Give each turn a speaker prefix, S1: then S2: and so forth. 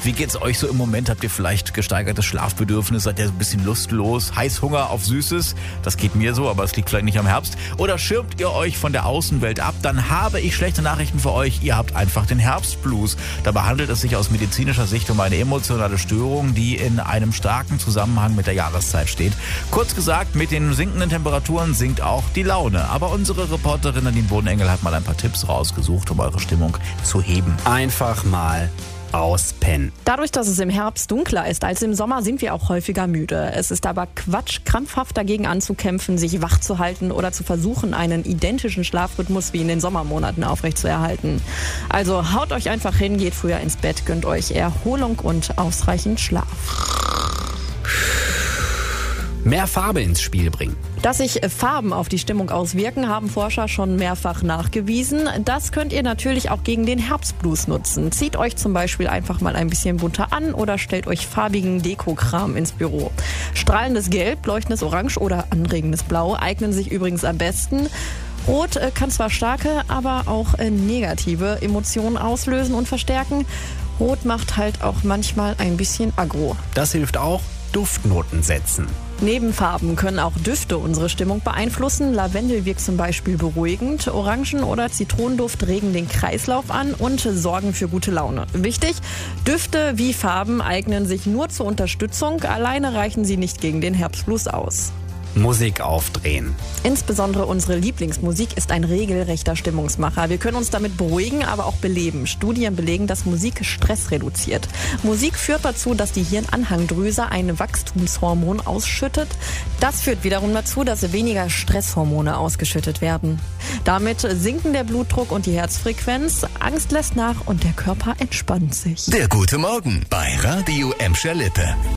S1: Wie geht's euch so im Moment? Habt ihr vielleicht gesteigertes Schlafbedürfnis? Seid ihr ein bisschen lustlos? Heißhunger auf Süßes? Das geht mir so, aber es liegt vielleicht nicht am Herbst. Oder schirmt ihr euch von der Außenwelt ab? Dann habe ich schlechte Nachrichten für euch. Ihr habt einfach den Herbstblues. Dabei handelt es sich aus medizinischer Sicht um eine emotionale Störung, die in einem starken Zusammenhang mit der Jahreszeit steht. Kurz gesagt, mit den sinkenden Temperaturen sinkt auch die Laune. Aber unsere Reporterin Nadine Bodenengel hat mal ein paar Tipps rausgesucht, um eure Stimmung zu heben.
S2: Einfach mal auspennen.
S3: Dadurch, dass es im Herbst dunkler ist als im Sommer, sind wir auch häufiger müde. Es ist aber Quatsch, krampfhaft dagegen anzukämpfen, sich wach zu halten oder zu versuchen, einen identischen Schlafrhythmus wie in den Sommermonaten aufrechtzuerhalten. Also haut euch einfach hin, geht früher ins Bett, gönnt euch Erholung und ausreichend Schlaf.
S2: Mehr Farbe ins Spiel bringen.
S3: Dass sich Farben auf die Stimmung auswirken, haben Forscher schon mehrfach nachgewiesen. Das könnt ihr natürlich auch gegen den Herbstblues nutzen. Zieht euch zum Beispiel einfach mal ein bisschen bunter an oder stellt euch farbigen Dekokram ins Büro. Strahlendes Gelb, leuchtendes Orange oder anregendes Blau eignen sich übrigens am besten. Rot kann zwar starke, aber auch negative Emotionen auslösen und verstärken. Rot macht halt auch manchmal ein bisschen aggro.
S2: Das hilft auch. Duftnoten setzen.
S3: Neben Farben können auch Düfte unsere Stimmung beeinflussen. Lavendel wirkt zum Beispiel beruhigend. Orangen- oder Zitronenduft regen den Kreislauf an und sorgen für gute Laune. Wichtig, Düfte wie Farben eignen sich nur zur Unterstützung. Alleine reichen sie nicht gegen den Herbstblues aus.
S2: Musik aufdrehen.
S3: Insbesondere unsere Lieblingsmusik ist ein regelrechter Stimmungsmacher. Wir können uns damit beruhigen, aber auch beleben. Studien belegen, dass Musik Stress reduziert. Musik führt dazu, dass die Hirnanhangdrüse ein Wachstumshormon ausschüttet. Das führt wiederum dazu, dass weniger Stresshormone ausgeschüttet werden. Damit sinken der Blutdruck und die Herzfrequenz. Angst lässt nach und der Körper entspannt sich.
S4: Der gute Morgen bei Radio Emscher Lippe.